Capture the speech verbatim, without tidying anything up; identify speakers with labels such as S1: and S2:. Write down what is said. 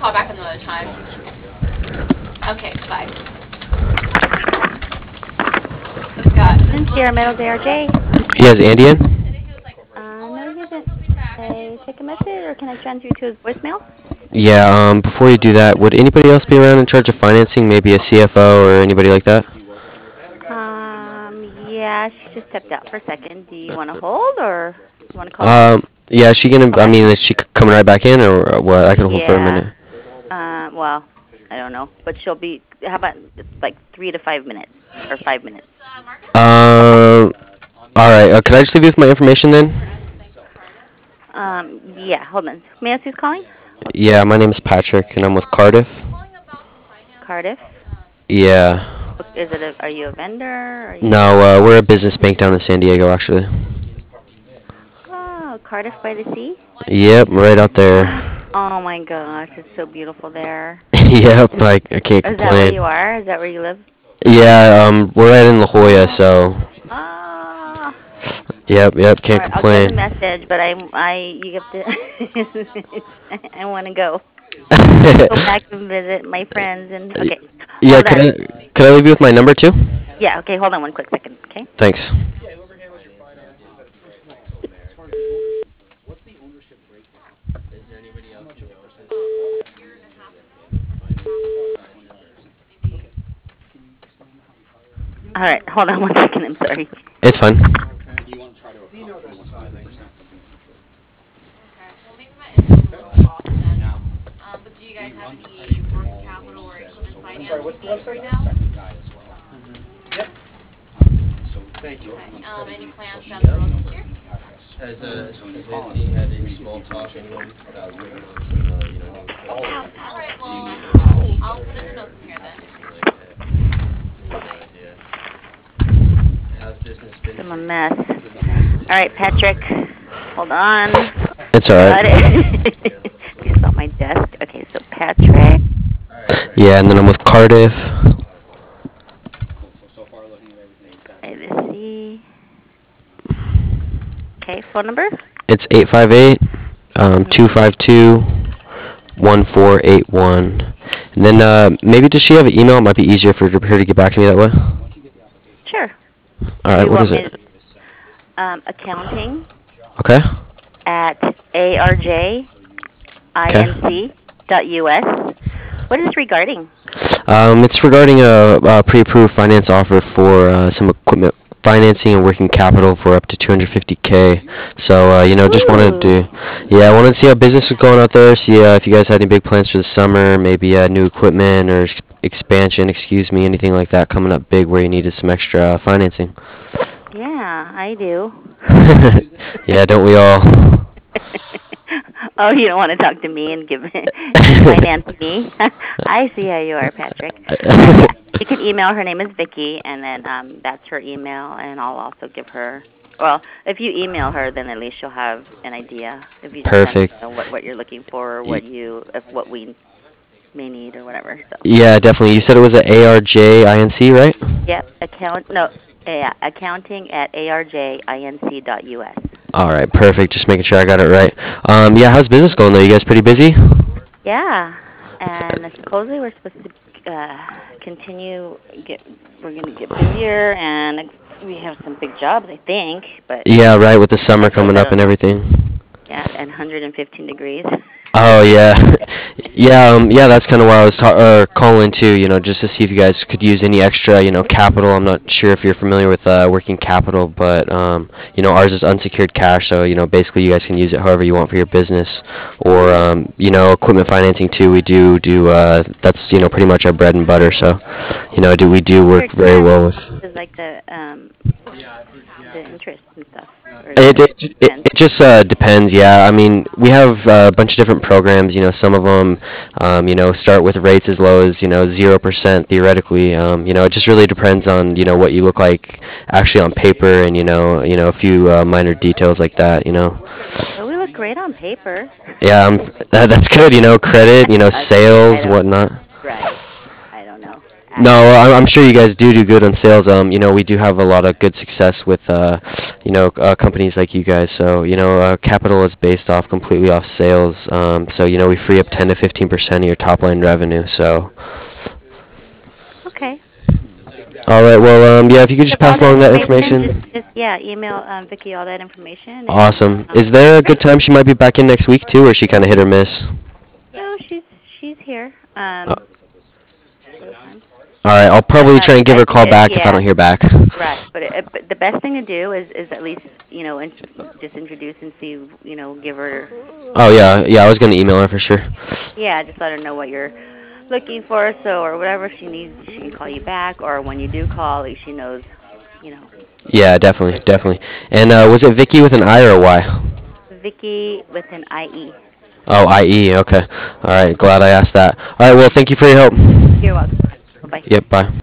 S1: call back another time. Okay, bye. Scott, this
S2: Here, Metals A R J.
S3: Yes, Andy in?
S2: Uh, no, he isn't. Can I take a message, or can I transfer you to his voicemail?
S3: Yeah, um, before you do that, would anybody else be around in charge of financing? Maybe a C F O or anybody like that?
S2: Um, yeah, she just stepped out for a second. Do you want to hold, or you want to call back?
S3: Um, yeah, is she gonna, I
S2: Okay.
S3: mean, is she c- coming right back in or what? I can hold for a
S2: Yeah.
S3: minute.
S2: Uh, well, I don't know, but she'll be. How about like three to five minutes, or five minutes? Okay.
S3: Um, alright, uh, could I just leave you with my information then?
S2: Um, yeah. Hold on. May I ask who's calling?
S3: Yeah, my name is Patrick and I'm with Cardiff.
S2: Cardiff.
S3: Yeah.
S2: Is it? A, are you a vendor? Are you?
S3: No, uh, we're a business bank down in San Diego, actually.
S2: Oh, Cardiff by the Sea.
S3: Yep, right out there.
S2: Oh my gosh, it's so beautiful there.
S3: Yep, I, I can't
S2: Is that where
S3: complain.
S2: you are? Is that where you live?
S3: Yeah, um, we're right in La Jolla,
S2: Oh.
S3: so.
S2: Ah.
S3: Yep, yep,
S2: All
S3: can't
S2: right, I'll give
S3: complain.
S2: a message, but I, I, you have to. I want to go. Go back and visit my friends and. Okay,
S3: Yeah,
S2: hold
S3: could
S2: on.
S3: I could I leave you with my number too?
S2: Yeah. Okay, hold on one quick second. Okay.
S3: Thanks.
S2: All right, hold on one second. I'm sorry.
S3: It's fine.
S1: Um, but do you guys have any working capital or equipment finance needs right now?
S4: Thank you.
S1: Okay. Um, any plans down the road this year?
S4: Has, uh, has Nancy had any small talk anyone about bringing on some, uh, you know, new
S1: All
S4: equipment?
S1: right. Well, I'll, I'll put in the notes in here then.
S4: No idea. How's business been?
S2: I'm a mess. All right, Patrick. Hold on.
S3: It's
S2: Got
S3: alright.
S2: it. You saw my desk. Okay, so Patrick.
S3: Yeah, and then I'm with Cardiff.
S2: A B C. Okay, phone number?
S3: It's eight five eight, um,
S2: Mm-hmm.
S3: two five two, one four eight one. And then uh, maybe does she have an email? It might be easier for her to get back to me that way.
S2: Sure.
S3: All
S2: Do
S3: right,
S2: you
S3: what
S2: want
S3: is
S2: me
S3: it?
S2: to, um, accounting
S3: Okay.
S2: at A R J I
S3: Okay.
S2: N C dot U S. What is this regarding?
S3: Um, it's regarding a, a pre-approved finance offer for uh, some equipment financing and working capital for up to two hundred fifty k. So uh, you know, just wanted
S2: Ooh.
S3: to, yeah, I wanted to see how business was going out there. See uh, if you guys had any big plans for the summer, maybe uh, new equipment or ex- expansion. Excuse me, anything like that coming up big where you needed some extra uh, financing.
S2: Yeah, I do.
S3: Yeah, don't we all?
S2: Oh, you don't want to talk to me and give and finance me? I see how you are, Patrick. Uh, yeah, you can email. Her name is Vicky, and then um, that's her email, and I'll also give her. Well, if you email her, then at least she'll have an idea. If you just send
S3: Perfect.
S2: her what what you're looking for, or
S3: Y-
S2: what you if what we may need, or whatever. So,
S3: Yeah, definitely. You said it was a A R J I N C, right?
S2: yep, account no, yeah, accounting at A R J I N C dot U S.
S3: All right, perfect. Just making sure I got it right. Um, yeah, how's business going though? You guys pretty busy?
S2: Yeah, and supposedly we're supposed to uh, continue. Get we're going to get busier, and we have some big jobs, I think. But
S3: Yeah, right, with the summer
S2: I guess
S3: coming
S2: I
S3: up
S2: don't
S3: and
S2: know.
S3: everything.
S2: Yeah, and one hundred fifteen degrees.
S3: Oh yeah, yeah, um, yeah. That's kind of why I was ta- uh, calling too. You know, just to see if you guys could use any extra, you know, capital. I'm not sure if you're familiar with uh, working capital, but um, you know, ours is unsecured cash. So you know, basically, you guys can use it however you want for your business, or um, you know, equipment financing too. We do do uh, that's you know pretty much our bread and butter. So, you know, do we do work
S2: Secured
S3: very
S2: cash
S3: well with.
S2: is like the um the interest and stuff, or is
S3: It,
S2: it
S3: it it
S2: depends?
S3: it just uh, depends, yeah. I mean, we have uh, a bunch of different programs. You know, some of them, um, you know, start with rates as low as you know zero percent theoretically. Um, you know, it just really depends on you know what you look like actually on paper, and you know, you know, a few uh, minor details like that. You know,
S2: Well, we look great on paper.
S3: yeah, um, that, that's good. You know, credit, you know,
S2: I, I
S3: sales,
S2: don't.
S3: whatnot.
S2: Right. I don't know.
S3: No, well, I'm I'm sure you guys do do good on sales. Um, you know, we do have a lot of good success with, uh, you know, uh, companies like you guys. So, you know, uh, capital is based off completely off sales. Um, so, you know, we free up ten to fifteen percent of your top line revenue. So,
S2: Okay.
S3: all right. Well, um, yeah, if you could just
S2: With all
S3: pass along that information.
S2: Just, just yeah, email um, Vicky all that information. And,
S3: Awesome.
S2: um,
S3: Is there a good
S2: great.
S3: time she might be back in next week too, or is she kind of hit or miss?
S2: No, she's she's here.
S3: Uh,
S2: Um, what time?
S3: all right. I'll
S2: But,
S3: probably
S2: uh,
S3: try and give her a
S2: but
S3: call
S2: it,
S3: back if I
S2: yeah,
S3: don't hear back.
S2: right. But, it, but the best thing to do is is at least you know in, just introduce and see you know give her
S3: Oh yeah, yeah. I was gonna email her for sure.
S2: yeah just let her know what you're looking for so or whatever she needs she can call you back or when you do call at least she knows you know
S3: Yeah, definitely, definitely. And uh, was it Vicky with an I or a Y?
S2: Vicky with an I E.
S3: Oh, I E. Okay. All right. Glad I asked that. All right. Well, thank you for your help.
S2: You're welcome. Bye bye.
S3: Yep. Bye.